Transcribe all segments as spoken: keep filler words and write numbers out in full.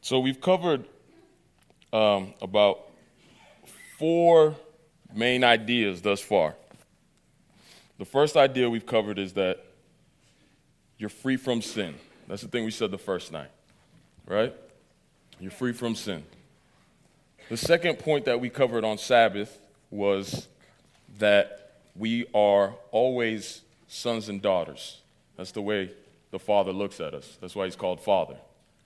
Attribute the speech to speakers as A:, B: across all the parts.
A: So we've covered um, about four main ideas thus far. The first idea we've covered is that you're free from sin. That's the thing we said the first night, right? You're free from sin. The second point that we covered on Sabbath was that we are always sons and daughters. That's the way the Father looks at us. That's why he's called Father.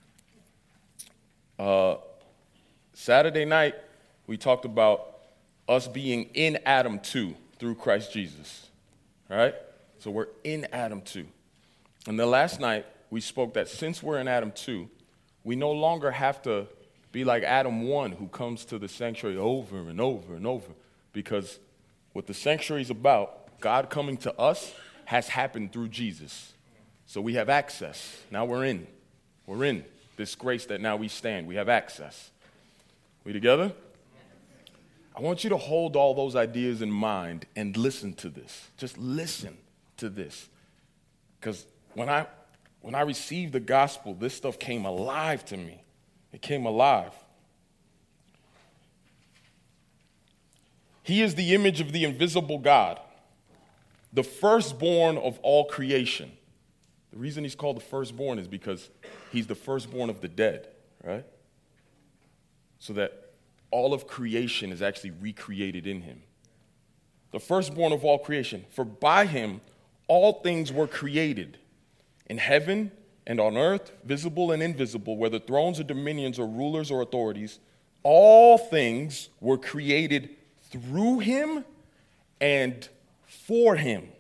A: Uh, Saturday night, we talked about us being in Adam two through Christ Jesus, right? So we're in Adam two. And then last night, we spoke that since we're in Adam two, we no longer have to be like Adam one, who comes to the sanctuary over and over and over, because what the sanctuary is about, God coming to us, has happened through Jesus. So we have access. Now we're in. We're in this grace that now we stand. We have access. We together? I want you to hold all those ideas in mind and listen to this. Just listen to this. Because when I when I received the gospel, this stuff came alive to me. It came alive. He is the image of the invisible God, the firstborn of all creation. The reason he's called the firstborn is because he's the firstborn of the dead, right? So that all of creation is actually recreated in him. The firstborn of all creation. For by him all things were created, in heaven and on earth, visible and invisible, whether thrones or dominions or rulers or authorities. All things were created through him and for him.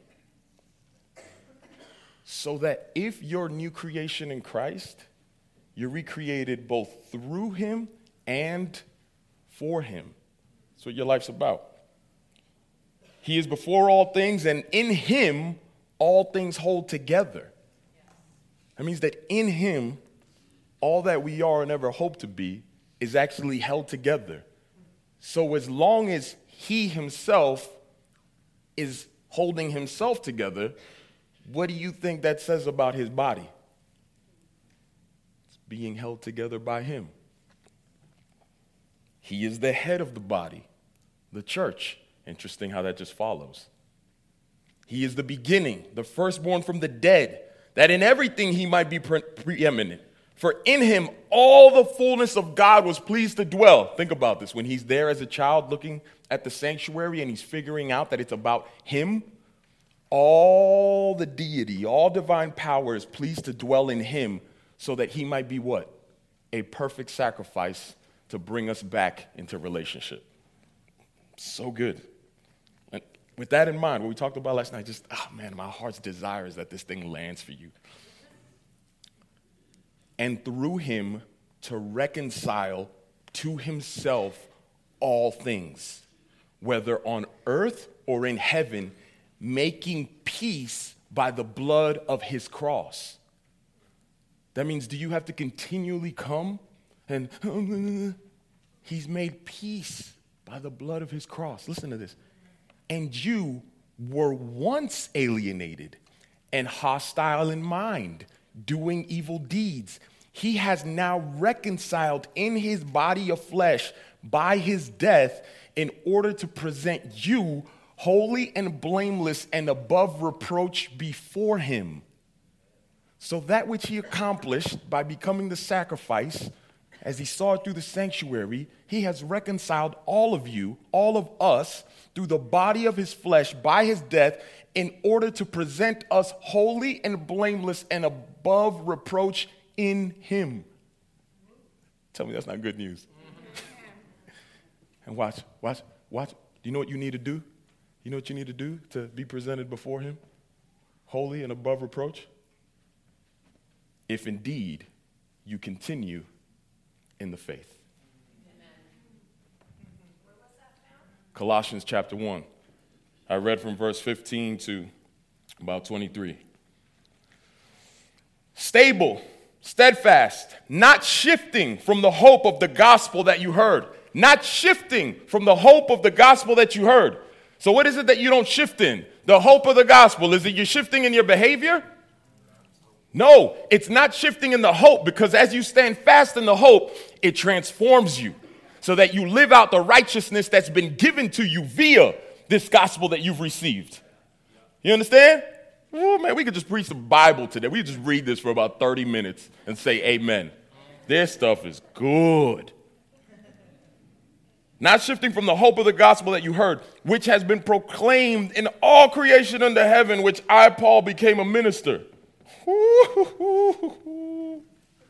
A: So that if you're new creation in Christ, you're recreated both through him and for him. That's what your life's about. He is before all things, and in him all things hold together. That means that in him, all that we are and ever hope to be is actually held together. So as long as he himself is holding himself together, what do you think that says about his body? It's being held together by him. He is the head of the body, the church. Interesting how that just follows. He is the beginning, the firstborn from the dead, that in everything he might be pre- preeminent. For in him all the fullness of God was pleased to dwell. Think about this. When he's there as a child looking at the sanctuary and he's figuring out that it's about him, all the deity, all divine power is pleased to dwell in him so that he might be what? A perfect sacrifice to bring us back into relationship. So good. And with that in mind, what we talked about last night, just, oh man, my heart's desire is that this thing lands for you. And through him to reconcile to himself all things, whether on earth or in heaven, making peace by the blood of his cross. That means, do you have to continually come and he's made peace by the blood of his cross? Listen to this. And you were once alienated and hostile in mind, doing evil deeds. He has now reconciled in his body of flesh by his death in order to present you holy and blameless and above reproach before him. So that which he accomplished by becoming the sacrifice, as he saw it through the sanctuary, he has reconciled all of you, all of us, through the body of his flesh by his death in order to present us holy and blameless and above reproach in him. Tell me that's not good news. And watch, watch, watch. Do you know what you need to do? You know what you need to do to be presented before him? Holy and above reproach? If indeed you continue in the faith. Amen. Where was that found? Colossians chapter one. I read from verse fifteen to about twenty-three. Stable, steadfast, not shifting from the hope of the gospel that you heard. Not shifting from the hope of the gospel that you heard. So what is it that you don't shift in? The hope of the gospel. Is it you're shifting in your behavior? No, it's not shifting in the hope, because as you stand fast in the hope, it transforms you so that you live out the righteousness that's been given to you via this gospel that you've received. You understand? Oh, man, we could just preach the Bible today. We could just read this for about thirty minutes and say amen. This stuff is good. Not shifting from the hope of the gospel that you heard, which has been proclaimed in all creation under heaven, which I, Paul, became a minister. Oh,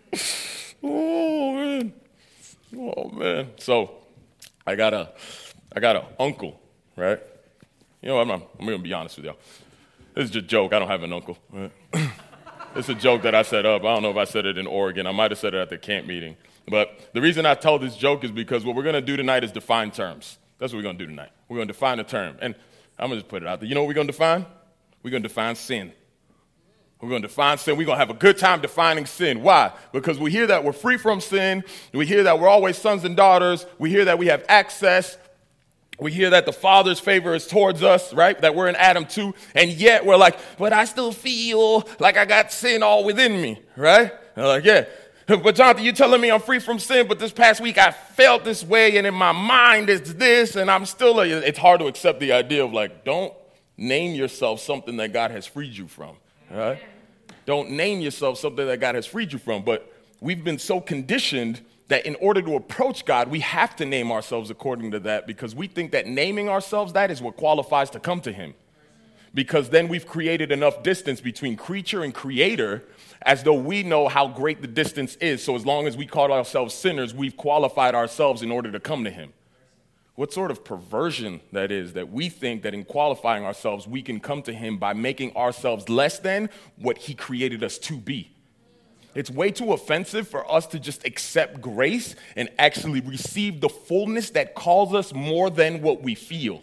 A: man. Oh, man. So I got a, I got an uncle, right? You know, I'm, I'm going to be honest with y'all. This is just a joke. I don't have an uncle. Right? It's a joke that I set up. I don't know if I said it in Oregon. I might have said it at the camp meeting. But the reason I tell this joke is because what we're going to do tonight is define terms. That's what we're going to do tonight. We're going to define a term. And I'm going to just put it out there. You know what we're going to define? We're going to define sin. We're going to define sin. We're going to have a good time defining sin. Why? Because we hear that we're free from sin. We hear that we're always sons and daughters. We hear that we have access. We hear that the Father's favor is towards us, right? That we're in Adam too. And yet we're like, but I still feel like I got sin all within me, right? And they're like, yeah. But Jonathan, you're telling me I'm free from sin, but this past week I felt this way, and in my mind it's this, and I'm still, like, it's hard to accept the idea of, like, don't name yourself something that God has freed you from, right? Don't name yourself something that God has freed you from. But we've been so conditioned that in order to approach God, we have to name ourselves according to that, because we think that naming ourselves that is what qualifies to come to him. Because then we've created enough distance between creature and creator as though we know how great the distance is. So as long as we call ourselves sinners, we've qualified ourselves in order to come to him. What sort of perversion that is, that we think that in qualifying ourselves, we can come to him by making ourselves less than what he created us to be. It's way too offensive for us to just accept grace and actually receive the fullness that calls us more than what we feel.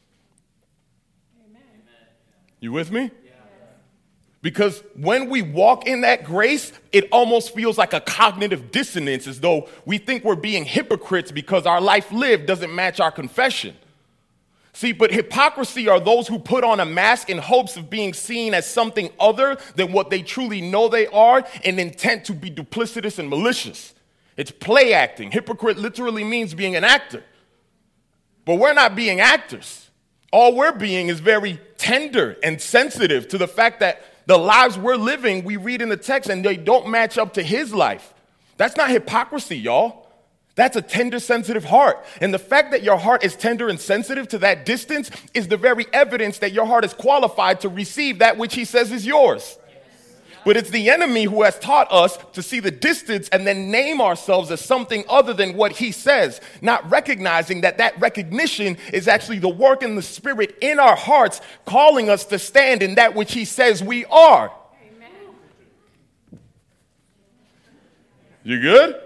A: You with me? Yeah. Because when we walk in that grace, it almost feels like a cognitive dissonance, as though we think we're being hypocrites because our life lived doesn't match our confession. See, but hypocrisy are those who put on a mask in hopes of being seen as something other than what they truly know they are, and intent to be duplicitous and malicious. It's play acting. Hypocrite literally means being an actor. But we're not being actors. All we're being is very tender and sensitive to the fact that the lives we're living, we read in the text, and they don't match up to his life. That's not hypocrisy, y'all. That's a tender, sensitive heart. And the fact that your heart is tender and sensitive to that distance is the very evidence that your heart is qualified to receive that which he says is yours. But it's the enemy who has taught us to see the distance and then name ourselves as something other than what he says, not recognizing that that recognition is actually the work in the Spirit in our hearts, calling us to stand in that which he says we are. Amen. You good?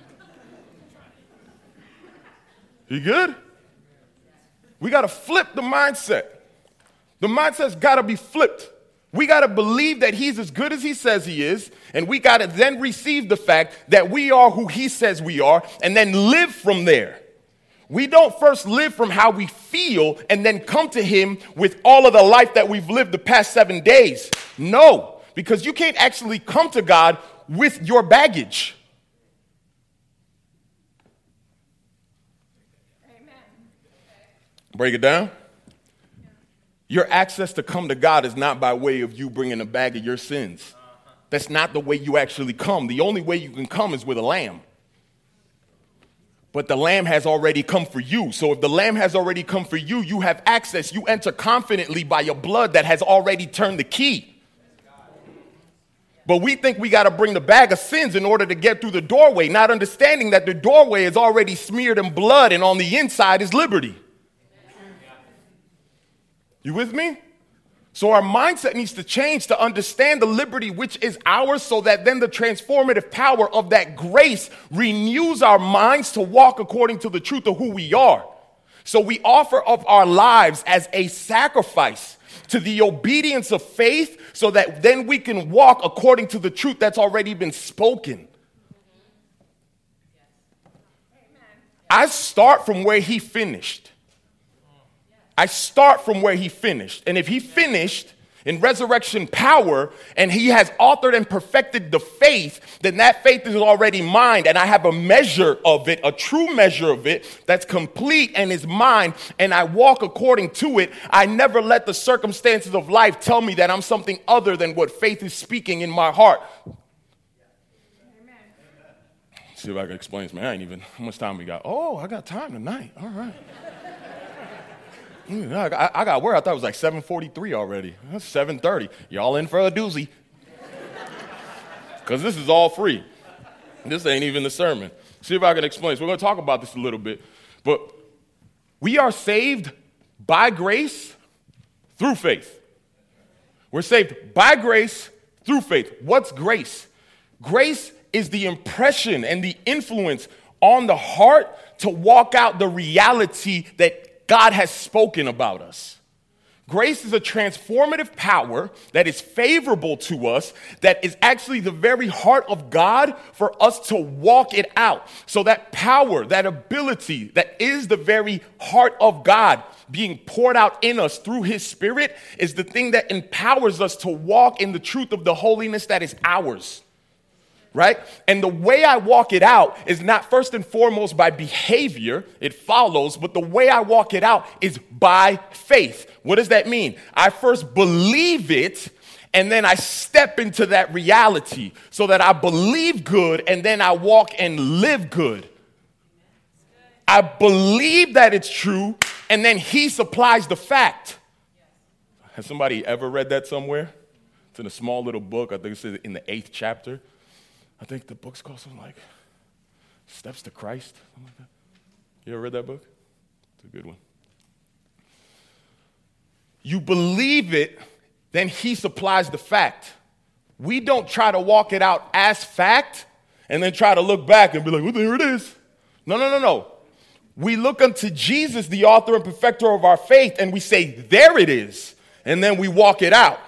A: You good? We got to flip the mindset. The mindset's got to be flipped. We got to believe that he's as good as he says he is, and we got to then receive the fact that we are who he says we are, and then live from there. We don't first live from how we feel and then come to him with all of the life that we've lived the past seven days. No, because you can't actually come to God with your baggage. Amen. Break it down. Your access to come to God is not by way of you bringing a bag of your sins. That's not the way you actually come. The only way you can come is with a lamb. But the lamb has already come for you. So if the lamb has already come for you, you have access. You enter confidently by your blood that has already turned the key. But we think we got to bring the bag of sins in order to get through the doorway, not understanding that the doorway is already smeared in blood and on the inside is liberty. You with me? So our mindset needs to change to understand the liberty which is ours, so that then the transformative power of that grace renews our minds to walk according to the truth of who we are. So we offer up our lives as a sacrifice to the obedience of faith, so that then we can walk according to the truth that's already been spoken. I start from where he finished. I start from where he finished. And if he finished, in resurrection power, and he has authored and perfected the faith, then that faith is already mine, and I have a measure of it, a true measure of it, that's complete and is mine, and I walk according to it. I never let the circumstances of life tell me that I'm something other than what faith is speaking in my heart. Amen. See if I can explain this, man. I ain't even, how much time we got? Oh, I got time tonight. All right. I got, I got where I thought it was like seven forty-three already. That's seven thirty. Y'all in for a doozy. Because this is all free. This ain't even the sermon. See if I can explain. So we're going to talk about this a little bit. But we are saved by grace through faith. We're saved by grace through faith. What's grace? Grace is the impression and the influence on the heart to walk out the reality that God has spoken about us. Grace is a transformative power that is favorable to us, that is actually the very heart of God for us to walk it out. So that power, that ability that is the very heart of God being poured out in us through his Spirit is the thing that empowers us to walk in the truth of the holiness that is ours. Right? And the way I walk it out is not first and foremost by behavior, it follows, but the way I walk it out is by faith. What does that mean? I first believe it, and then I step into that reality so that I believe good, and then I walk and live good. I believe that it's true, and then he supplies the fact. Has somebody ever read that somewhere? It's in a small little book. I think it's in the eighth chapter. I think the book's called something like Steps to Christ, something like that. You ever read that book? It's a good one. You believe it, then he supplies the fact. We don't try to walk it out as fact and then try to look back and be like, well, there it is. No, no, no, no. We look unto Jesus, the author and perfecter of our faith, and we say, there it is. And then we walk it out.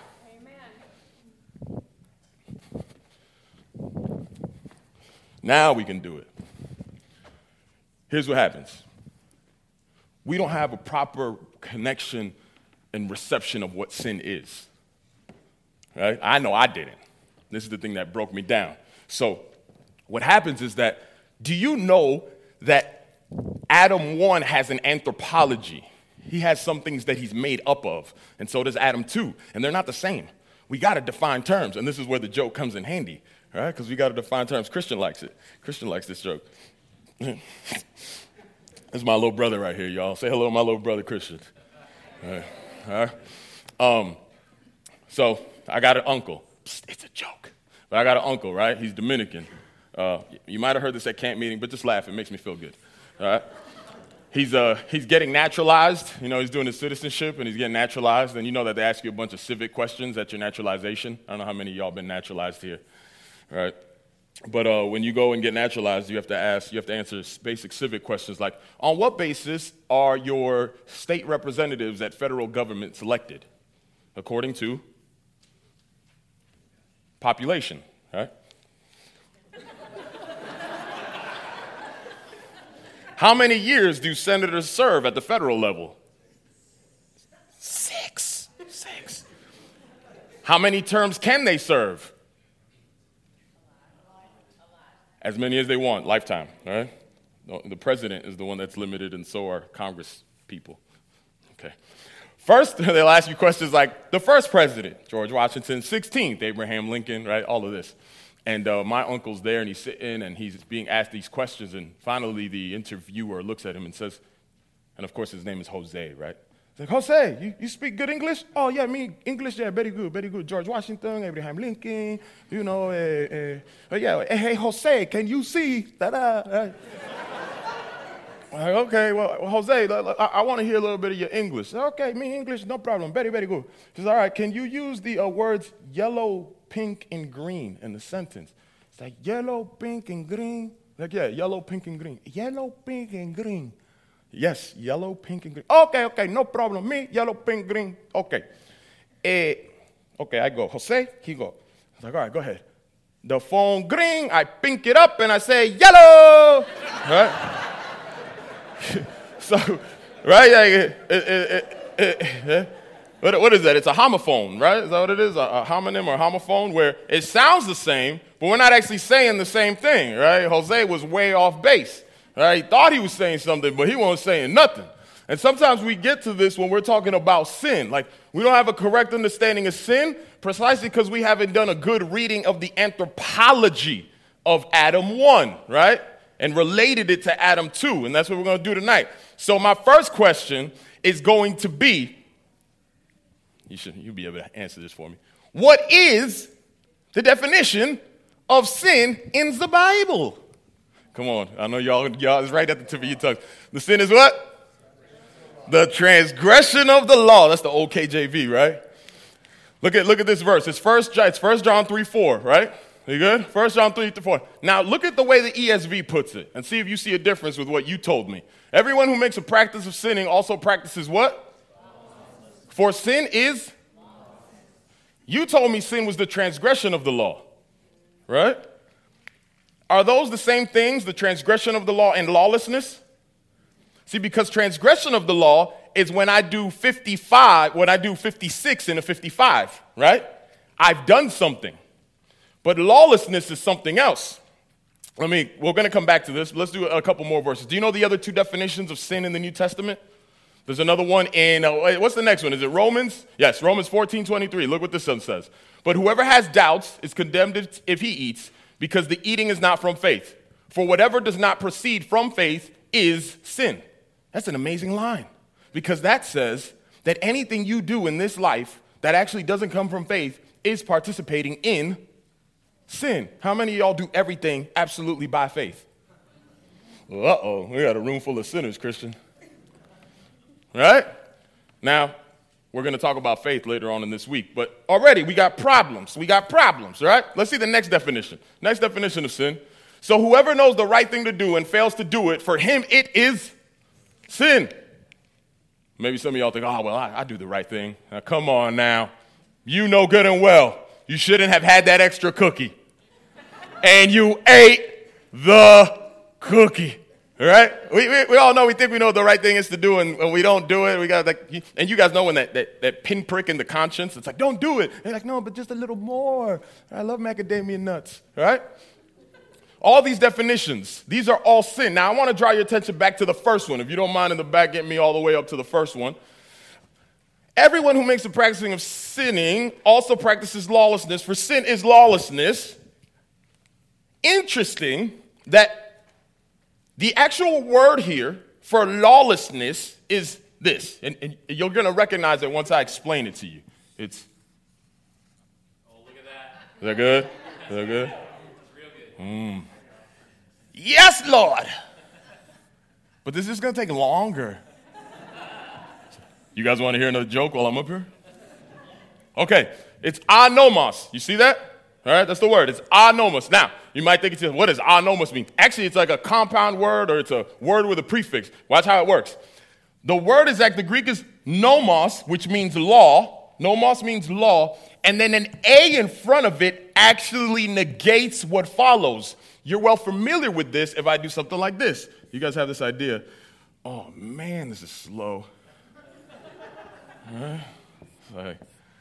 A: Now we can do it. Here's what happens. We don't have a proper connection and reception of what sin is. Right? I know I didn't. This is the thing that broke me down. So what happens is that, do you know that Adam one has an anthropology? He has some things that he's made up of, and so does Adam two, and they're not the same. We got to define terms, and this is where the joke comes in handy. All right, because we got to define terms. Christian likes it. Christian likes this joke. This is my little brother right here, y'all. Say hello to my little brother, Christian. All right. All right. Um, so I got an uncle. Psst, it's a joke. But I got an uncle, right? He's Dominican. Uh, you might have heard this at camp meeting, but just laugh. It makes me feel good. All right. He's uh he's getting naturalized. You know, he's doing his citizenship, and he's getting naturalized. And you know that they ask you a bunch of civic questions at your naturalization. I don't know how many of y'all been naturalized here. Right, but uh, when you go and get naturalized, you have to ask, you have to answer basic civic questions like, on what basis are your state representatives at federal government selected? According to population, right? How many years do senators serve at the federal level? Six. Six. How many terms can they serve? As many as they want, lifetime, all right? The president is the one that's limited, and so are Congress people. Okay. First, they'll ask you questions like the first president, George Washington, sixteenth, Abraham Lincoln, right? All of this. And uh, my uncle's there, and he's sitting, and he's being asked these questions, and finally the interviewer looks at him and says, and of course his name is Jose, right? He's like, Jose, you, you speak good English? Oh, yeah, me, English, yeah, very good, very good. George Washington, Abraham Lincoln, you know, uh, uh, yeah, hey, Jose, can you see? Da-da. Like, okay, well, Jose, I, I want to hear a little bit of your English. Okay, me English, no problem, very, very good. He says, all right, can you use the uh, words yellow, pink, and green in the sentence? It's like yellow, pink, and green. Like, yeah, yellow, pink, and green. Yellow, pink, and green. Yes, yellow, pink, and green. Okay, okay, no problem. Me, yellow, pink, green. Okay. Eh, okay, I go. Jose, he go. I was like, all right, go ahead. The phone green, I pink it up, and I say, yellow. Right? So, right? Like, it, it, it, it, What, what is that? It's a homophone, right? Is that what it is? A, a homonym or homophone, where it sounds the same, but we're not actually saying the same thing, right? Jose was way off base, right? He thought he was saying something, but he wasn't saying nothing. And sometimes we get to this when we're talking about sin. Like, we don't have a correct understanding of sin precisely because we haven't done a good reading of the anthropology of Adam one, right? And related it to Adam two, and that's what we're going to do tonight. So my first question is going to be, you should you'll be able to answer this for me. What is the definition of sin in the Bible? Come on, I know y'all, y'all is right at the tip of your tongue. The sin is what? The transgression of the law. That's the old K J V, right? Look at look at this verse. It's first it's First John three four, right? You good? First John three four. Now look at the way the E S V puts it and see if you see a difference with what you told me. Everyone who makes a practice of sinning also practices what? For sin is? You told me sin was the transgression of the law, right? Are those the same things, the transgression of the law and lawlessness? See, because transgression of the law is when I do fifty-five, when I do fifty-six in a fifty-five, right? I've done something. But lawlessness is something else. Let me, we're going to come back to this. Let's do a couple more verses. Do you know the other two definitions of sin in the New Testament? There's another one in, uh, what's the next one? Is it Romans? Yes, Romans fourteen twenty-three. Look what this one says. But whoever has doubts is condemned if he eats, because the eating is not from faith. For whatever does not proceed from faith is sin. That's an amazing line, because that says that anything you do in this life that actually doesn't come from faith is participating in sin. How many of y'all do everything absolutely by faith? Uh-oh, we got a room full of sinners, Christian. Right? Now, we're going to talk about faith later on in this week, but already we got problems. We got problems, right? Let's see the next definition. Next definition of sin. So whoever knows the right thing to do and fails to do it, for him it is sin. Maybe some of y'all think, oh, well, I, I do the right thing. Now, come on now. You know good and well you shouldn't have had that extra cookie. And you ate the cookie. All right? We, we we all know, we think we know what the right thing is to do, and when we don't do it, we got like, and you guys know when that, that, that pinprick in the conscience, it's like, don't do it. And you're like, no, but just a little more. I love macadamia nuts. All right? All these definitions, these are all sin. Now, I want to draw your attention back to the first one. If you don't mind in the back, get me all the way up to the first one. Everyone who makes the practicing of sinning also practices lawlessness, for sin is lawlessness. Interesting that the actual word here for lawlessness is this, and, and you're going to recognize it once I explain it to you. It's,
B: oh, look at that.
A: Is that good? Is that good?
B: That's real good.
A: Mm. Yes, Lord. But this is going to take longer. You guys want to hear another joke while I'm up here? Okay, it's anomos. You see that? All right, that's the word. It's anomos. Now, you might think, it's what does anomos mean? Actually, it's like a compound word, or it's a word with a prefix. Watch how it works. The word is like, the Greek is nomos, which means law. Nomos means law. And then an A in front of it actually negates what follows. You're well familiar with this if I do something like this. You guys have this idea. Oh, man, this is slow. All right? It's like,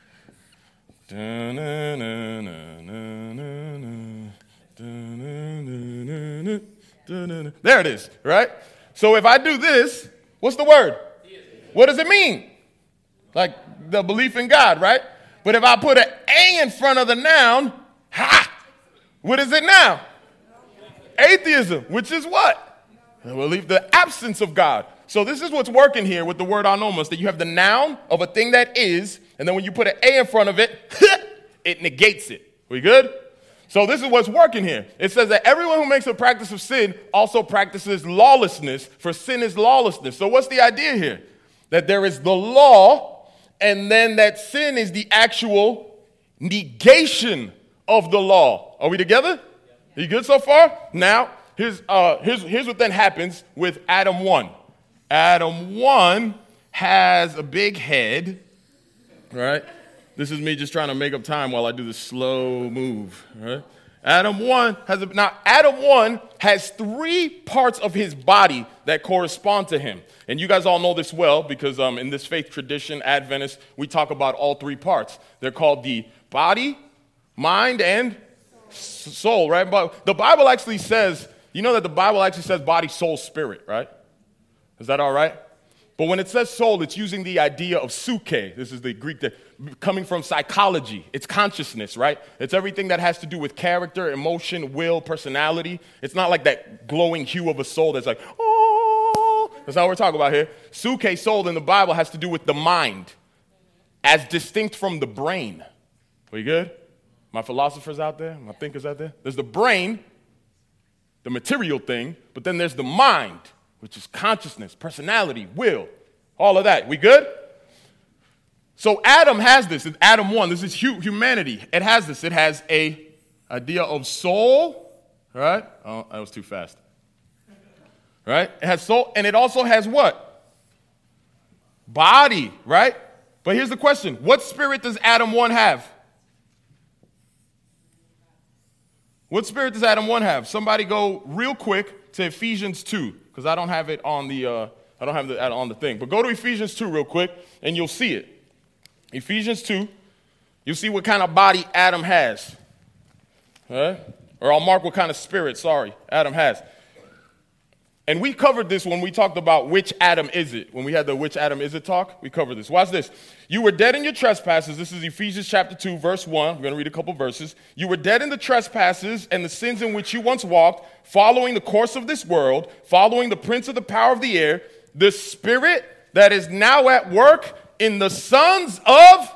A: there it is, right? So if I do this, what's the word? What does it mean? Like the belief in God, right? But if I put an A in front of the noun, ha! What is it now? Atheism, which is what? I believe the absence of God. So this is what's working here with the word anomos, that you have the noun of a thing that is, and then when you put an A in front of it, it negates it. We good? So this is what's working here. It says that everyone who makes a practice of sin also practices lawlessness, for sin is lawlessness. So what's the idea here? That there is the law, and then that sin is the actual negation of the law. Are we together? Are you good so far? Now, here's, uh, here's, here's what then happens with Adam one. Adam one has a big head, right? This is me just trying to make up time while I do the slow move, right? Adam one has a, now Adam one has three parts of his body that correspond to him. And you guys all know this well because um, in this faith tradition, Adventist, we talk about all three parts. They're called the body, mind, and soul, right? But the Bible actually says, you know that the Bible actually says body, soul, spirit, right? Is that all right? But when it says soul, it's using the idea of psyche. This is the Greek that coming from psychology. It's consciousness, right? It's everything that has to do with character, emotion, will, personality. It's not like that glowing hue of a soul that's like, oh. That's not what we're talking about here. Psyche, soul in the Bible has to do with the mind as distinct from the brain. We good? My philosophers out there, my thinkers out there. There's the brain, the material thing, but then there's the mind, which is consciousness, personality, will, all of that. We good? So Adam has this. In Adam one, this is hu- humanity. It has this. It has a idea of soul, right? Oh, that was too fast. Right? It has soul, and it also has what? Body, right? But here's the question. What spirit does Adam one have? What spirit does Adam one have? Somebody go real quick to Ephesians two, because I don't have it on the uh, I don't have it on the thing. But go to Ephesians two real quick, and you'll see it. Ephesians two, you'll see what kind of body Adam has. Right? Or I'll mark what kind of spirit, sorry, Adam has. And we covered this when we talked about which Adam is it. When we had the which Adam is it talk, we covered this. Watch this. You were dead in your trespasses. This is Ephesians chapter two, verse one. I'm going to read a couple verses. You were dead in the trespasses and the sins in which you once walked, following the course of this world, following the prince of the power of the air, the spirit that is now at work in the sons of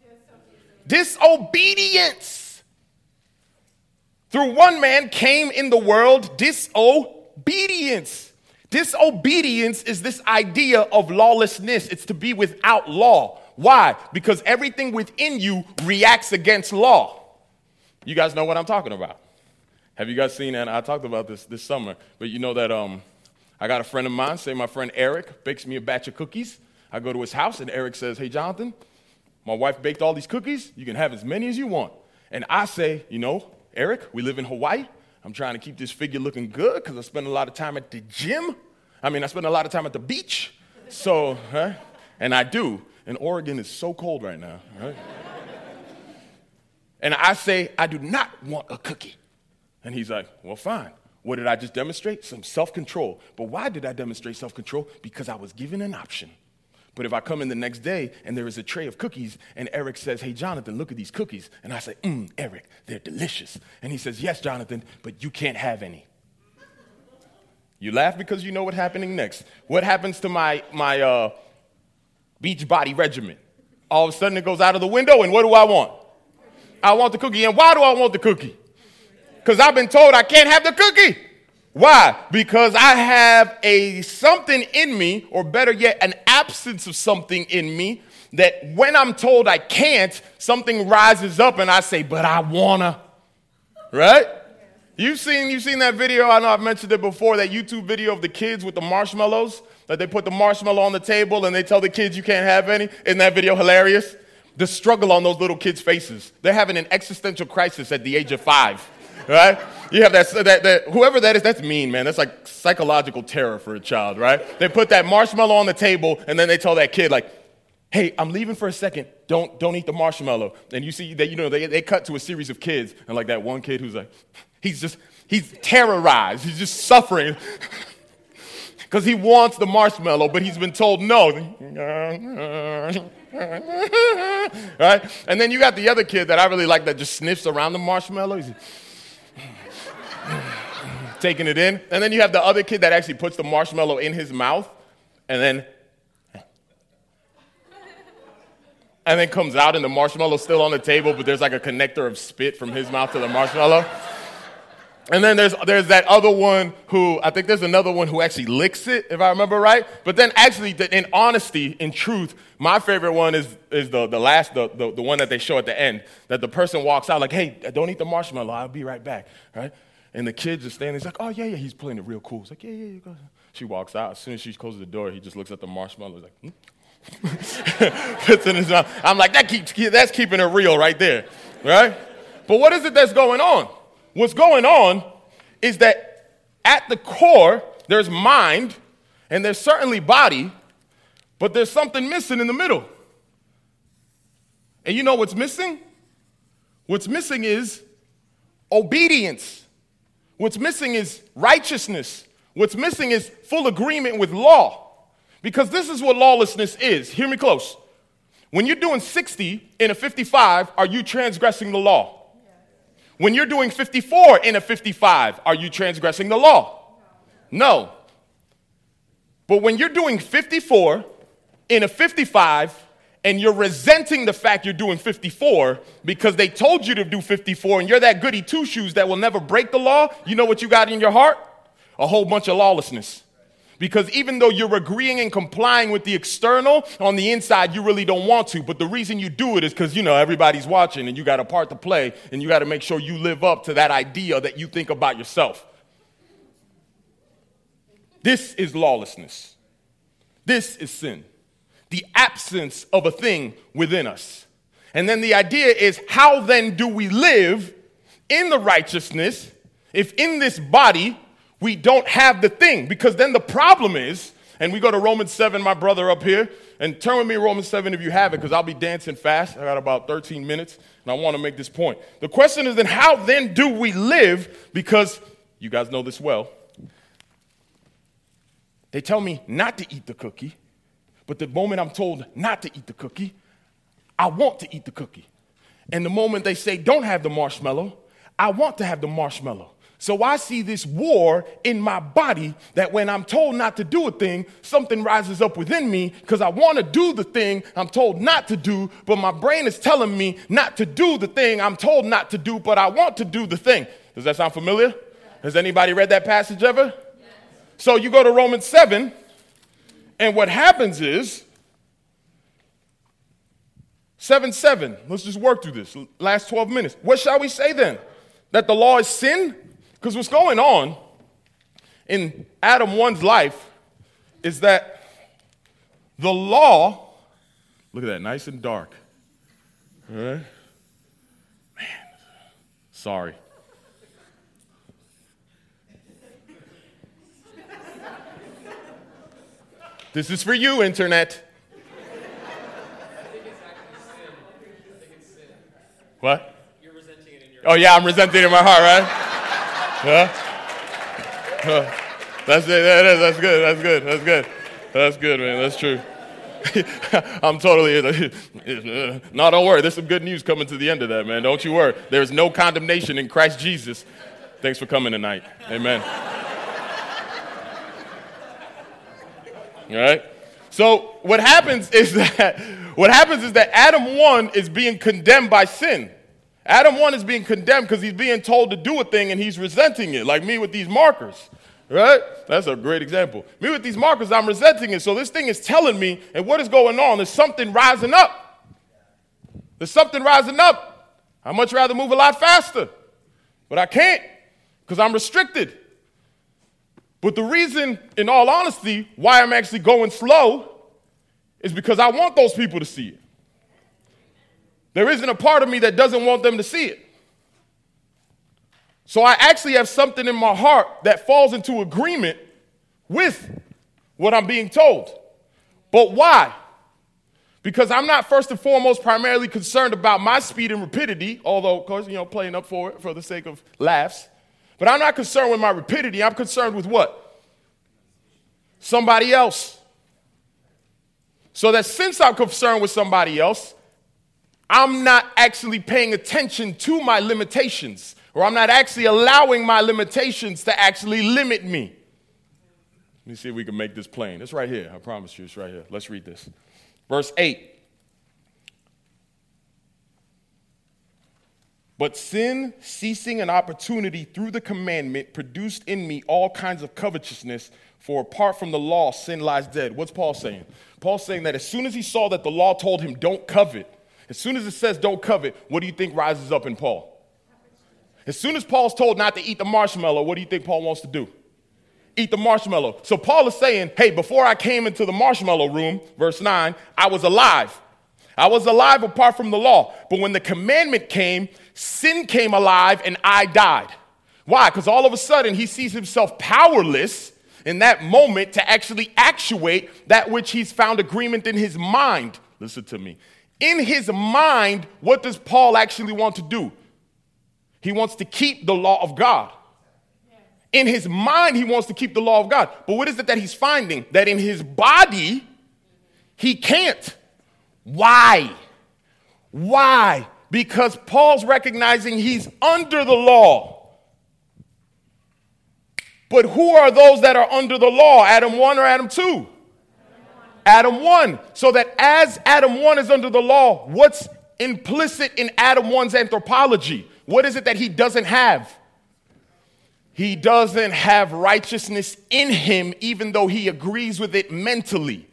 A: disobedience. Through one man came in the world disobedience. Obedience. Disobedience is this idea of lawlessness. It's to be without law. Why? Because everything within you reacts against law. You guys know what I'm talking about. Have you guys seen, and I talked about this this summer, but you know that um, I got a friend of mine, say my friend Eric, bakes me a batch of cookies. I go to his house, and Eric says, hey, Jonathan, my wife baked all these cookies. You can have as many as you want. And I say, you know, Eric, we live in Hawaii. I'm trying to keep this figure looking good because I spend a lot of time at the gym. I mean, I spend a lot of time at the beach. So, huh? And I do. And Oregon is so cold right now, right? And I say, I do not want a cookie. And he's like, well, fine. What did I just demonstrate? Some self-control. But why did I demonstrate self-control? Because I was given an option. But if I come in the next day and there is a tray of cookies and Eric says, hey, Jonathan, look at these cookies. And I say, mmm, Eric, they're delicious. And he says, yes, Jonathan, but you can't have any. You laugh because you know what's happening next. What happens to my, my uh, beach body regimen? All of a sudden it goes out of the window, and what do I want? I want the cookie. And why do I want the cookie? Because I've been told I can't have the cookie. Why? Because I have a something in me, or better yet, an absence of something in me that when I'm told I can't, something rises up and I say, but I wanna. Right? You've seen, you've seen that video, I know I've mentioned it before, that YouTube video of the kids with the marshmallows, that they put the marshmallow on the table and they tell the kids you can't have any. Isn't that video hilarious? The struggle on those little kids' faces. They're having an existential crisis at the age of five. Right? You have that, that, that, whoever that is, that's mean, man. That's like psychological terror for a child, right? They put that marshmallow on the table, and then they tell that kid, like, hey, I'm leaving for a second. Don't, don't eat the marshmallow. And you see that, you know, they, they cut to a series of kids, and like that one kid who's like, he's just, he's terrorized. He's just suffering because he wants the marshmallow, but he's been told no. Right? And then you got the other kid that I really like that just sniffs around the marshmallow. He's taking it in. And then you have the other kid that actually puts the marshmallow in his mouth and then and then comes out and the marshmallow's still on the table, but there's like a connector of spit from his mouth to the marshmallow. And then there's there's that other one who, I think there's another one who actually licks it, if I remember right. But then actually, in honesty, in truth, my favorite one is is the, the last, the, the, the one that they show at the end, that the person walks out like, hey, don't eat the marshmallow, I'll be right back, right? And the kid just standing, he's like, oh, yeah, yeah, he's playing it real cool. He's like, yeah, yeah, yeah, go ahead. She walks out. As soon as she closes the door, he just looks at the marshmallow, he's like, hmm? Puts it in his mouth. I'm like, that keeps, that's keeping it real right there, right? But what is it that's going on? what's going on is that at the core, there's mind, and there's certainly body, but there's something missing in the middle. And you know what's missing? What's missing is obedience. What's missing is righteousness. What's missing is full agreement with law. Because this is what lawlessness is. Hear me close. When you're doing sixty in a fifty-five, are you transgressing the law? When you're doing fifty-four in a fifty-five, are you transgressing the law? No. But when you're doing fifty-four in a fifty-five, and you're resenting the fact you're doing fifty-four because they told you to do fifty-four and you're that goody two-shoes that will never break the law, you know what you got in your heart? A whole bunch of lawlessness. Because even though you're agreeing and complying with the external, on the inside you really don't want to. But the reason you do it is because, you know, everybody's watching and you got a part to play and you got to make sure you live up to that idea that you think about yourself. This is lawlessness. This is sin. The absence of a thing within us. And then the idea is, how then do we live in the righteousness if in this body we don't have the thing? Because then the problem is, and we go to Romans seven, my brother up here, and turn with me to Romans seven if you have it, because I'll be dancing fast. I got about thirteen minutes, and I want to make this point. The question is then, how then do we live? Because you guys know this well. They tell me not to eat the cookie. But the moment I'm told not to eat the cookie, I want to eat the cookie. And the moment they say don't have the marshmallow, I want to have the marshmallow. So I see this war in my body that when I'm told not to do a thing, something rises up within me because I want to do the thing I'm told not to do, but my brain is telling me not to do the thing I'm told not to do, but I want to do the thing. Does that sound familiar? Has anybody read that passage ever? Yes. So you go to Romans seven. And what happens is, seven seven, let's just work through this, last twelve minutes. What shall we say then? That the law is sin? Because what's going on in Adam one's life is that the law, look at that, nice and dark. All right? Man, sorry. This is for you, internet. What?
B: You're resenting it in your
A: Oh, yeah, I'm resenting it in my heart, right? Yeah? Uh, that's it. That is. That's good. That's good. That's good. That's good, man. That's true. I'm totally. No, don't worry. There's some good news coming to the end of that, man. Don't you worry. There's no condemnation in Christ Jesus. Thanks for coming tonight. Amen. All right? So what happens is that what happens is that Adam one is being condemned by sin. Adam one is being condemned because he's being told to do a thing and he's resenting it, like me with these markers. Right? That's a great example. Me with these markers, I'm resenting it. So this thing is telling me, and what is going on? There's something rising up. There's something rising up. I'd much rather move a lot faster. But I can't because I'm restricted. But the reason, in all honesty, why I'm actually going slow is because I want those people to see it. There isn't a part of me that doesn't want them to see it. So I actually have something in my heart that falls into agreement with what I'm being told. But why? Because I'm not first and foremost primarily concerned about my speed and rapidity, although, of course, you know, playing up for it for the sake of laughs. But I'm not concerned with my rapidity. I'm concerned with what? Somebody else. So that since I'm concerned with somebody else, I'm not actually paying attention to my limitations, or I'm not actually allowing my limitations to actually limit me. Let me see if we can make this plain. It's right here. I promise you it's right here. Let's read this. Verse eight. But sin, ceasing an opportunity through the commandment, produced in me all kinds of covetousness, for apart from the law, sin lies dead. What's Paul saying? Paul's saying that as soon as he saw that the law told him don't covet, as soon as it says don't covet, what do you think rises up in Paul? As soon as Paul's told not to eat the marshmallow, what do you think Paul wants to do? Eat the marshmallow. So Paul is saying, hey, before I came into the marshmallow room, verse nine, I was alive. I was alive apart from the law. But when the commandment came, sin came alive and I died. Why? Because all of a sudden he sees himself powerless in that moment to actually actuate that which he's found agreement in his mind. Listen to me. In his mind, what does Paul actually want to do? He wants to keep the law of God. In his mind, he wants to keep the law of God. But what is it that he's finding? That in his body, he can't. Why? Why? Because Paul's recognizing he's under the law. But who are those that are under the law? Adam one or Adam two? Adam one. So that as Adam one is under the law, what's implicit in Adam one's anthropology? What is it that he doesn't have? He doesn't have righteousness in him, even though he agrees with it mentally.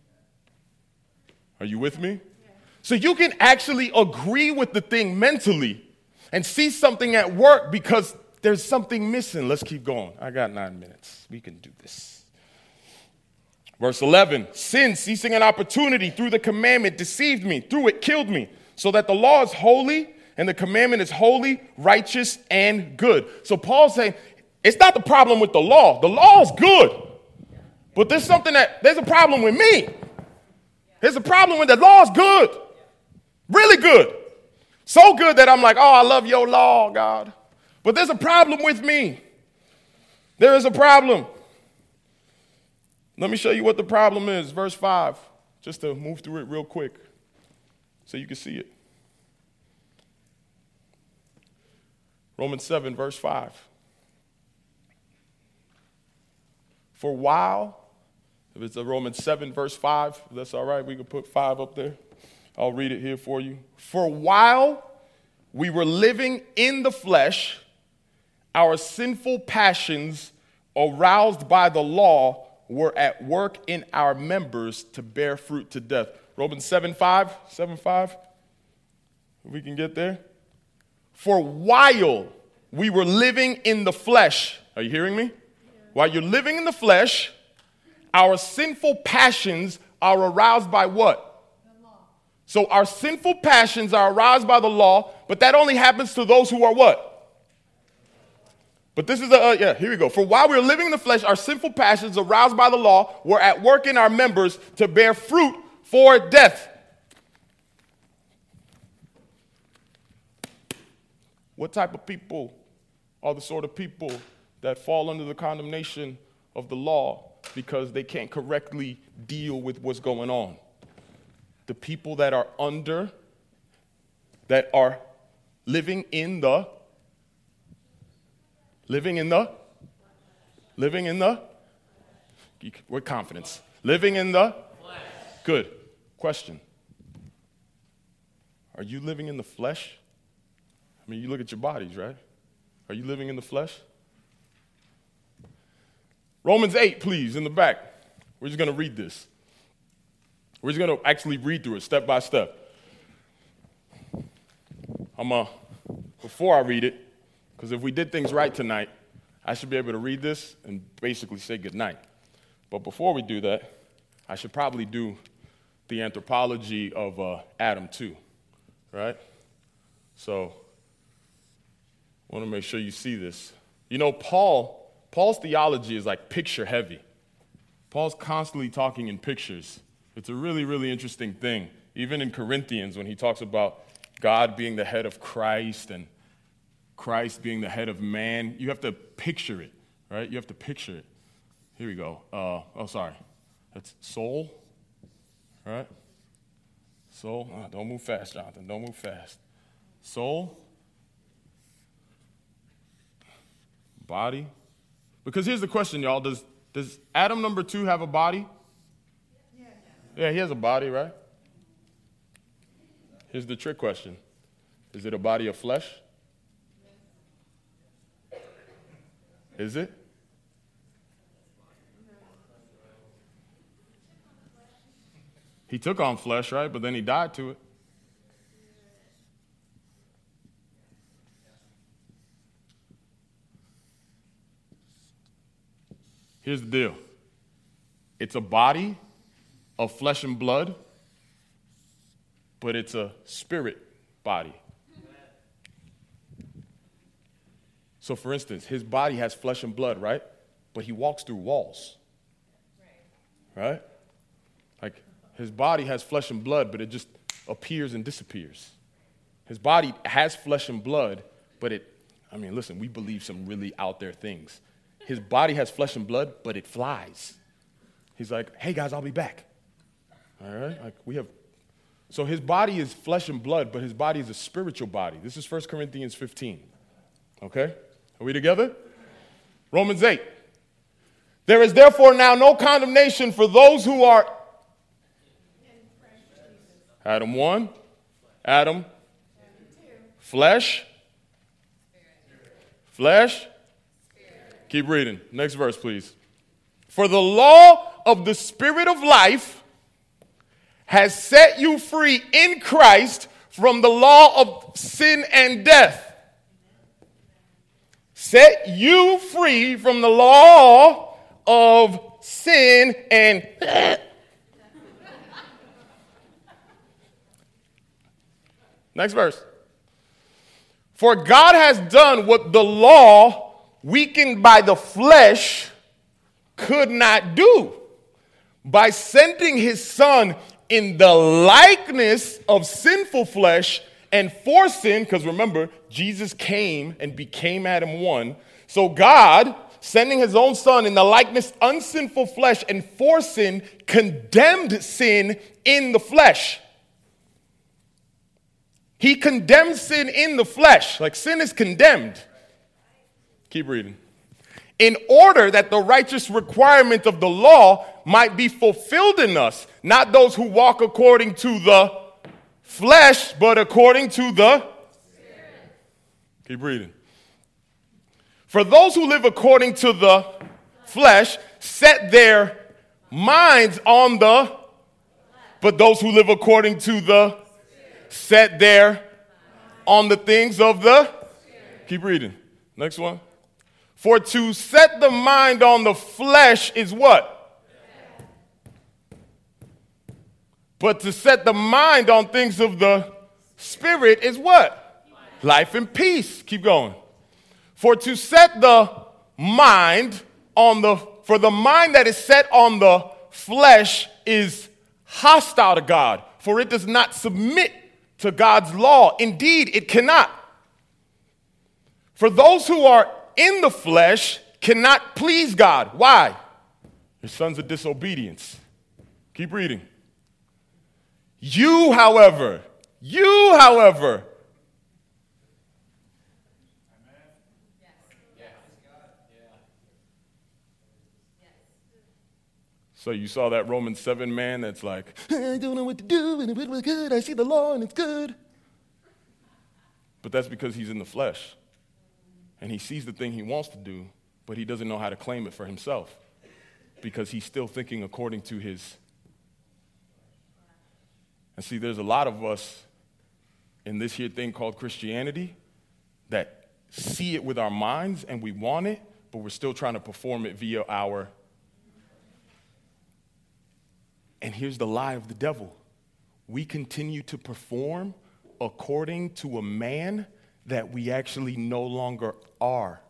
A: Are you with me? So you can actually agree with the thing mentally and see something at work because there's something missing. Let's keep going. I got nine minutes. We can do this. Verse eleven, sin, ceasing an opportunity through the commandment, deceived me. Through it, killed me. So that the law is holy and the commandment is holy, righteous, and good. So Paul's saying, it's not the problem with the law. The law is good. But there's something that, there's a problem with me. There's a problem with the law is good. Really good. So good that I'm like, oh, I love your law, God. But there's a problem with me. There is a problem. Let me show you what the problem is. Verse five, just to move through it real quick so you can see it. Romans seven, verse five. For while, if it's a Romans seven, verse five, if that's all right, we can put five up there. I'll read it here for you. For while we were living in the flesh, our sinful passions, aroused by the law, were at work in our members to bear fruit to death. Romans seven five, seven five, if we can get there. For while we were living in the flesh, are you hearing me? Yeah. While you're living in the flesh, our sinful passions are aroused by what? The law. So our sinful passions are aroused by the law, but that only happens to those who are what? But this is, a, uh, yeah, here we go. For while we were living in the flesh, our sinful passions aroused by the law were at work in our members to bear fruit for death. What type of people are the sort of people that fall under the condemnation of the law because they can't correctly deal with what's going on? The people that are under, that are living in the Living in the, living in the, with confidence. Living in the, flesh. Good. Question. Are you living in the flesh? I mean, you look at your bodies, right? Are you living in the flesh? Romans eight, please, in the back. We're just going to read this. We're just going to actually read through it step by step. I'm uh, before I read it, because if we did things right tonight, I should be able to read this and basically say goodnight. But before we do that, I should probably do the anthropology of uh, Adam too, right? So I want to make sure you see this. You know, Paul, Paul's theology is like picture heavy. Paul's constantly talking in pictures. It's a really, really interesting thing. Even in Corinthians, when he talks about God being the head of Christ and Christ being the head of man, you have to picture it, right? You have to picture it. Here we go. Uh, oh, sorry. That's soul, right? Soul. Oh, don't move fast, Jonathan. Don't move fast. Soul. Body. Because here's the question, y'all. Does, does Adam number two have a body? Yeah. Yeah, he has a body, right? Here's the trick question. Is it a body of flesh? Is it? He took on flesh, right? But then he died to it. Here's the deal. It's a body of flesh and blood, but it's a spirit body. So, for instance, his body has flesh and blood, right? But he walks through walls, right? Like, his body has flesh and blood, but it just appears and disappears. His body has flesh and blood, but it, I mean, listen, we believe some really out there things. His body has flesh and blood, but it flies. He's like, hey, guys, I'll be back. All right? Like, we have, so his body is flesh and blood, but his body is a spiritual body. This is First Corinthians fifteen. Okay? Are we together? Romans eight. There is therefore now no condemnation for those who are Adam one, Adam, flesh, flesh. Keep reading. Next verse, please. For the law of the Spirit of life has set you free in Christ from the law of sin and death. Set you free from the law of sin and death. Next verse. For God has done what the law, weakened by the flesh, could not do by sending his son in the likeness of sinful flesh and for sin, because remember, Jesus came and became Adam one. So God, sending his own son in the likeness unsinful flesh and for sin, condemned sin in the flesh. He condemned sin in the flesh. Like, sin is condemned. Keep reading. In order that the righteous requirement of the law might be fulfilled in us, not those who walk according to the flesh, but according to the Spirit. Keep reading. For those who live according to the flesh set their minds on the, but those who live according to the set their on the things of the, keep reading. Next one. For to set the mind on the flesh is what? But to set the mind on things of the Spirit is what? Life and peace. Keep going. For to set the mind on the, for the mind that is set on the flesh is hostile to God, for it does not submit to God's law. Indeed, it cannot. For those who are in the flesh cannot please God. Why? Your sons of disobedience. Keep reading. You, however, you, however, so you saw that Romans seven man that's like, I don't know what to do, and it was good. I see the law, and it's good. But that's because he's in the flesh. And he sees the thing he wants to do, but he doesn't know how to claim it for himself because he's still thinking according to his. And see, there's a lot of us in this here thing called Christianity that see it with our minds and we want it, but we're still trying to perform it via our. And here's the lie of the devil. We continue to perform according to a man that we actually no longer are.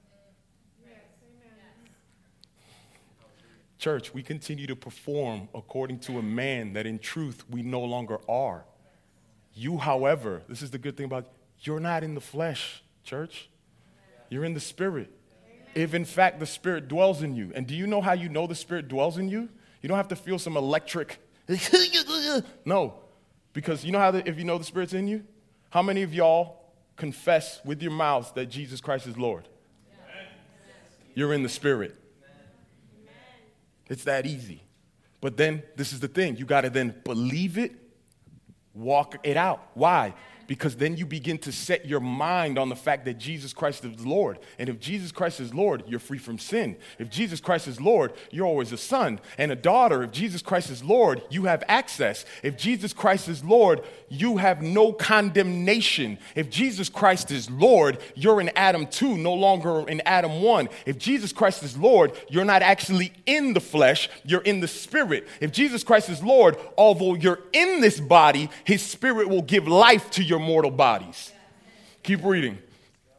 A: Church, we continue to perform according to a man that in truth we no longer are. You, however, this is the good thing about it, you're not in the flesh, church. You're in the Spirit. If in fact the Spirit dwells in you. And do you know how you know the Spirit dwells in you? You don't have to feel some electric, no. Because you know how the, if you know the Spirit's in you? How many of y'all confess with your mouths that Jesus Christ is Lord? Amen. You're in the Spirit. Amen. It's that easy. But then, this is the thing. You got to then believe it, walk it out. Why? Because then you begin to set your mind on the fact that Jesus Christ is Lord. And if Jesus Christ is Lord, you're free from sin. If Jesus Christ is Lord, you're always a son and a daughter. If Jesus Christ is Lord, you have access. If Jesus Christ is Lord, you have no condemnation. If Jesus Christ is Lord, you're in Adam two, no longer in Adam one. If Jesus Christ is Lord, you're not actually in the flesh, you're in the Spirit. If Jesus Christ is Lord, although you're in this body, his Spirit will give life to your mortal bodies. Keep reading.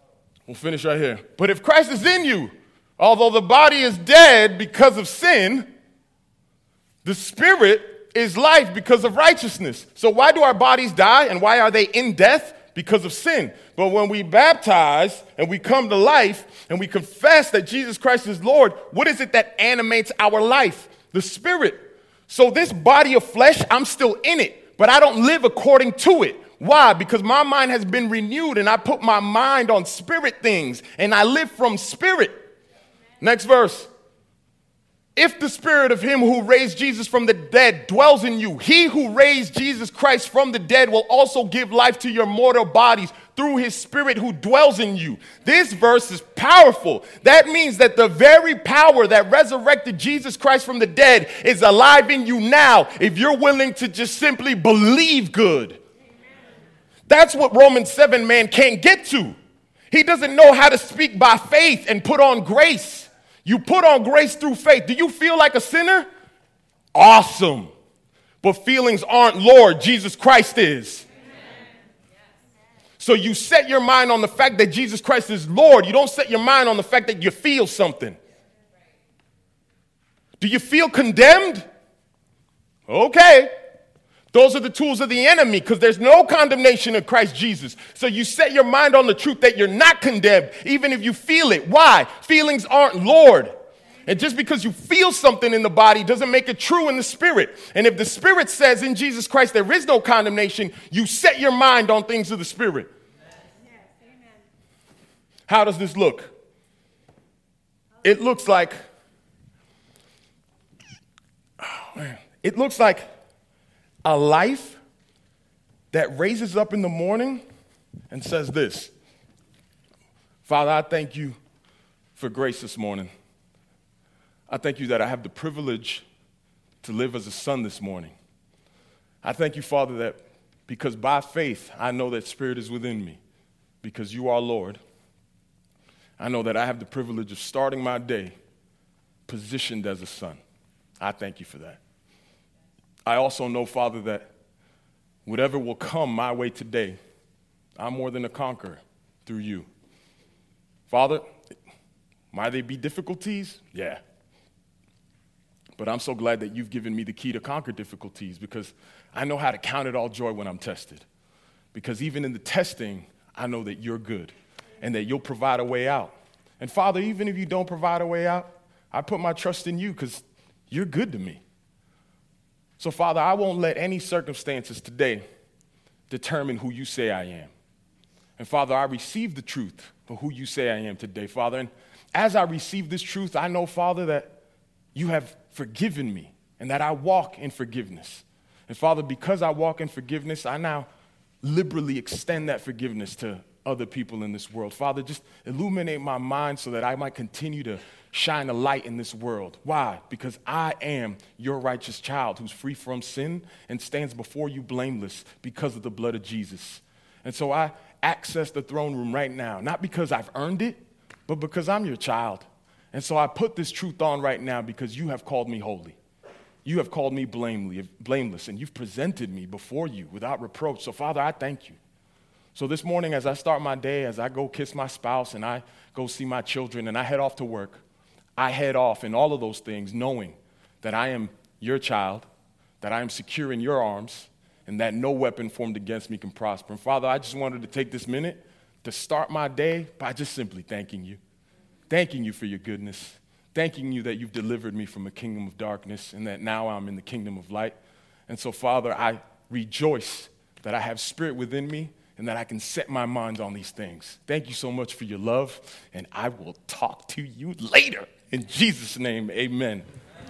A: We'll finish right here. But if Christ is in you, although the body is dead because of sin, the spirit is life because of righteousness. So why do our bodies die and why are they in death? Because of sin. But when we baptize and we come to life and we confess that Jesus Christ is Lord, what is it that animates our life? The Spirit. So this body of flesh, I'm still in it, but I don't live according to it. Why? Because my mind has been renewed and I put my mind on spirit things and I live from spirit. Next verse. If the spirit of him who raised Jesus from the dead dwells in you, he who raised Jesus Christ from the dead will also give life to your mortal bodies through his spirit who dwells in you. This verse is powerful. That means that the very power that resurrected Jesus Christ from the dead is alive in you now if you're willing to just simply believe good. That's what Romans seven man can't get to. He doesn't know how to speak by faith and put on grace. You put on grace through faith. Do you feel like a sinner? Awesome. But feelings aren't Lord. Jesus Christ is. So you set your mind on the fact that Jesus Christ is Lord. You don't set your mind on the fact that you feel something. Do you feel condemned? Okay. Those are the tools of the enemy because there's no condemnation in Christ Jesus. So you set your mind on the truth that you're not condemned, even if you feel it. Why? Feelings aren't Lord. And just because you feel something in the body doesn't make it true in the spirit. And if the spirit says in Jesus Christ there is no condemnation, you set your mind on things of the spirit. How does this look? It looks like, oh man, it looks like a life that raises up in the morning and says this: Father, I thank you for grace this morning. I thank you that I have the privilege to live as a son this morning. I thank you, Father, that because by faith I know that Spirit is within me, because you are Lord. I know that I have the privilege of starting my day positioned as a son. I thank you for that. I also know, Father, that whatever will come my way today, I'm more than a conqueror through you. Father, might there be difficulties? Yeah. But I'm so glad that you've given me the key to conquer difficulties because I know how to count it all joy when I'm tested. Because even in the testing, I know that you're good and that you'll provide a way out. And Father, even if you don't provide a way out, I put my trust in you because you're good to me. So, Father, I won't let any circumstances today determine who you say I am. And, Father, I receive the truth of who you say I am today, Father. And as I receive this truth, I know, Father, that you have forgiven me and that I walk in forgiveness. And, Father, because I walk in forgiveness, I now liberally extend that forgiveness to other people in this world. Father, just illuminate my mind so that I might continue to shine a light in this world. Why? Because I am your righteous child who's free from sin and stands before you blameless because of the blood of Jesus. And so I access the throne room right now, not because I've earned it, but because I'm your child. And so I put this truth on right now because you have called me holy. You have called me blameless, and you've presented me before you without reproach. So, Father, I thank you. So this morning, as I start my day, as I go kiss my spouse and I go see my children and I head off to work, I head off in all of those things knowing that I am your child, that I am secure in your arms, and that no weapon formed against me can prosper. And Father, I just wanted to take this minute to start my day by just simply thanking you. Thanking you for your goodness. Thanking you that you've delivered me from a kingdom of darkness and that now I'm in the kingdom of light. And so, Father, I rejoice that I have Spirit within me and that I can set my mind on these things. Thank you so much for your love, and I will talk to you later. In Jesus' name, amen.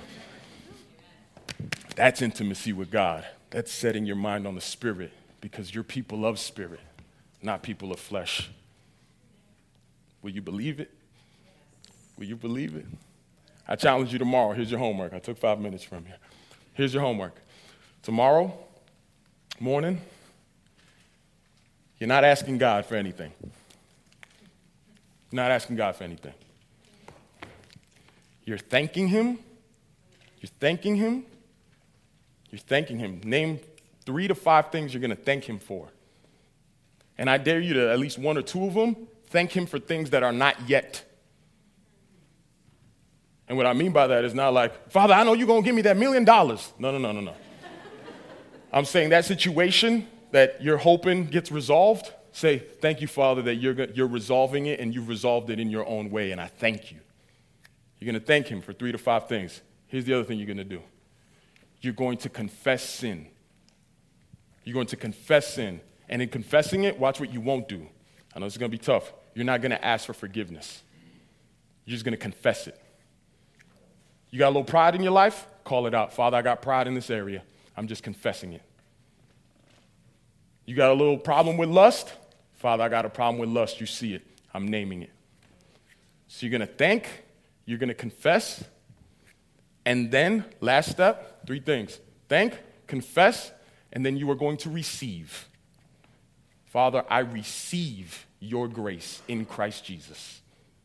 A: That's intimacy with God. That's setting your mind on the Spirit because you're people of Spirit, not people of flesh. Will you believe it? Will you believe it? I challenge you tomorrow. Here's your homework. I took five minutes from you. Here's your homework. Tomorrow morning, you're not asking God for anything. You're not asking God for anything. You're thanking him. You're thanking him. You're thanking him. Name three to five things you're going to thank him for. And I dare you to at least one or two of them Thank him for things that are not yet. And what I mean by that is not like, Father, I know you're going to give me that million dollars. No, no, no, no, no. I'm saying that situation that you're hoping gets resolved, say, thank you, Father, that you're, you're resolving it and you've resolved it in your own way, and I thank you. You're going to thank him for three to five things. Here's the other thing you're going to do. You're going to confess sin. You're going to confess sin. And in confessing it, watch what you won't do. I know this is going to be tough. You're not going to ask for forgiveness. You're just going to confess it. You got a little pride in your life? Call it out. Father, I got pride in this area. I'm just confessing it. You got a little problem with lust? Father, I got a problem with lust. You see it. I'm naming it. So you're going to thank, you're going to confess, and then, last step, three things. Thank, confess, and then you are going to receive. Father, I receive your grace in Christ Jesus.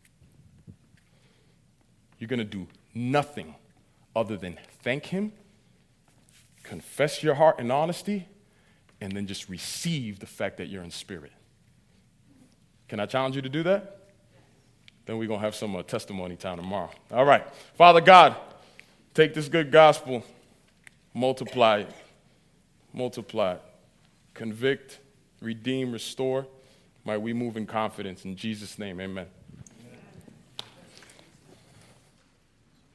A: You're going to do nothing other than thank him, confess your heart in honesty, and then just receive the fact that you're in spirit. Can I challenge you to do that? Then we're going to have some uh, testimony time tomorrow. All right. Father God, take this good gospel, multiply it, multiply it, convict, redeem, restore. Might we move in confidence. In Jesus' name, amen.